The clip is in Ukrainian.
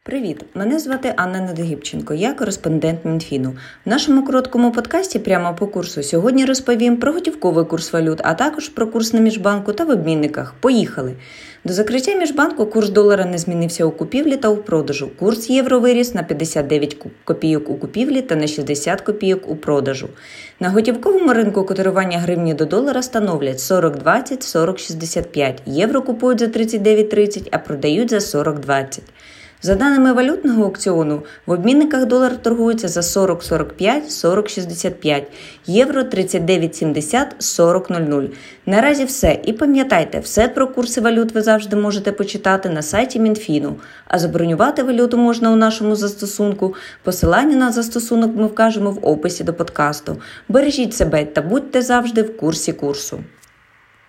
Привіт! Мене звати Анна Недогибченко, я кореспондент Мінфіну. В нашому короткому подкасті «Прямо по курсу» сьогодні розповім про готівковий курс валют, а також про курс на міжбанку та в обмінниках. Поїхали! До закриття міжбанку курс долара не змінився у купівлі та у продажу. Курс євро виріс на 59 копійок у купівлі та на 60 копійок у продажу. На готівковому ринку котирування гривні до долара становлять 40.20, 40.65. Євро купують за 39.30, а продають за 40.20. За даними валютного аукціону, в обмінниках долар торгується за 40.45, 40.65, євро 39.70, 40.00. Наразі все. І пам'ятайте, все про курси валют ви завжди можете почитати на сайті Мінфіну. А забронювати валюту можна у нашому застосунку. Посилання на застосунок ми вкажемо в описі до подкасту. Бережіть себе та будьте завжди в курсі курсу.